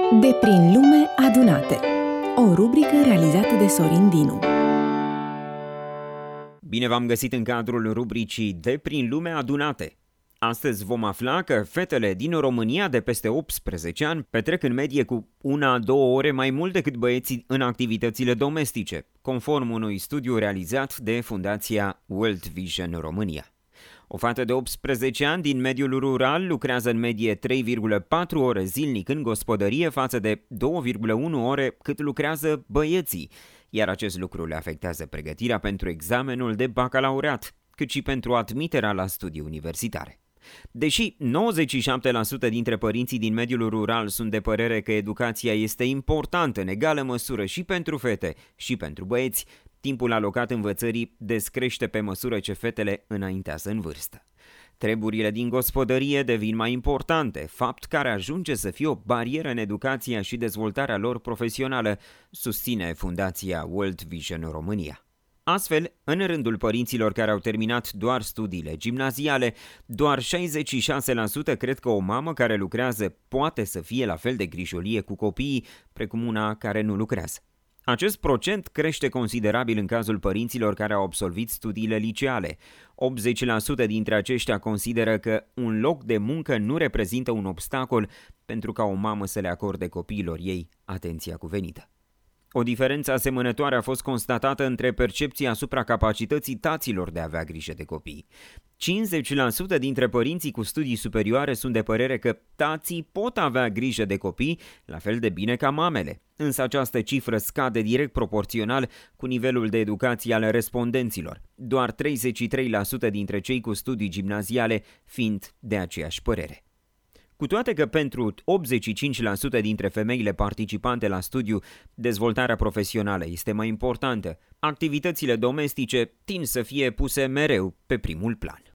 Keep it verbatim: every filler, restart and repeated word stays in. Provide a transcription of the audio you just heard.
De prin lume adunate. O rubrică realizată de Sorin Dinu. Bine v-am găsit în cadrul rubricii De prin lume adunate. Astăzi vom afla că fetele din România de peste optsprezece ani petrec în medie cu una-două ore mai mult decât băieții în activitățile domestice, conform unui studiu realizat de Fundația World Vision România. O fată de optsprezece ani din mediul rural lucrează în medie trei virgulă patru ore zilnic în gospodărie față de două virgulă unu ore cât lucrează băieții, iar acest lucru le afectează pregătirea pentru examenul de bacalaureat, cât și pentru admiterea la studii universitare. Deși nouăzeci și șapte la sută dintre părinții din mediul rural sunt de părere că educația este importantă în egală măsură și pentru fete și pentru băieți, timpul alocat învățării descrește pe măsură ce fetele înaintează în vârstă. Treburile din gospodărie devin mai importante, fapt care ajunge să fie o barieră în educația și dezvoltarea lor profesională, susține Fundația World Vision România. Astfel, în rândul părinților care au terminat doar studiile gimnaziale, doar șaizeci și șase la sută cred că o mamă care lucrează poate să fie la fel de grijulie cu copiii, precum una care nu lucrează. Acest procent crește considerabil în cazul părinților care au absolvit studiile liceale. optzeci la sută dintre aceștia consideră că un loc de muncă nu reprezintă un obstacol pentru ca o mamă să le acorde copiilor ei atenția cuvenită. O diferență asemănătoare a fost constatată între percepția asupra capacității taților de a avea grijă de copii. cincizeci la sută dintre părinții cu studii superioare sunt de părere că tații pot avea grijă de copii la fel de bine ca mamele, însă această cifră scade direct proporțional cu nivelul de educație al respondenților, doar treizeci și trei la sută dintre cei cu studii gimnaziale fiind de aceeași părere. Cu toate că pentru optzeci și cinci la sută dintre femeile participante la studiu, dezvoltarea profesională este mai importantă, activitățile domestice tind să fie puse mereu pe primul plan.